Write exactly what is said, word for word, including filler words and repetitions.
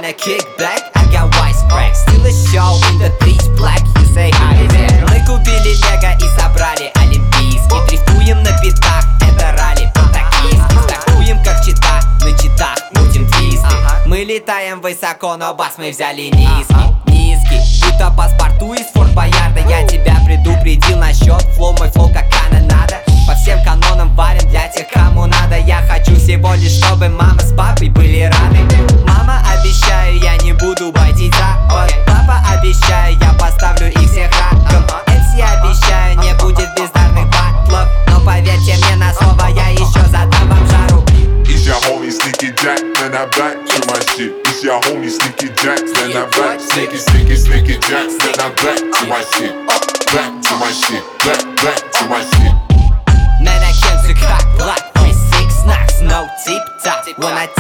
wanna kick back, I got wisecracks. Still a show in the pitch black, you say hi there. Мы купили лего и собрали олимпийский. Дрифтуем на битах, это ралли по-токийски. Стакуем как чита, на читах мутим твисты. Мы летаем высоко, но бас мы взяли низкий. Низкий, будто паспорту из Форт Боярда. Я тебя предупредил насчет флоу, мой флоу как канонада. По всем канонам варим для тех, кому надо. Я хочу всего лишь, чтобы мама с папой были рады. Мама, обещаю, я не буду байтить запад. Папа, обещаю, я поставлю их всех раком. эм си, обещаю, не будет бездарных батлов. Но поверьте мне на слово, я еще задам вам жару. Is your homie Sneaky Jack, then I back to my shit. Is your homie Sneaky Jack, then I back. Sneaky, sneaky, sneaky Jack, then I back to my shit. Back to my shit, back, back to my shit. Man, I came to cock block, three six knocks, no tip top. When I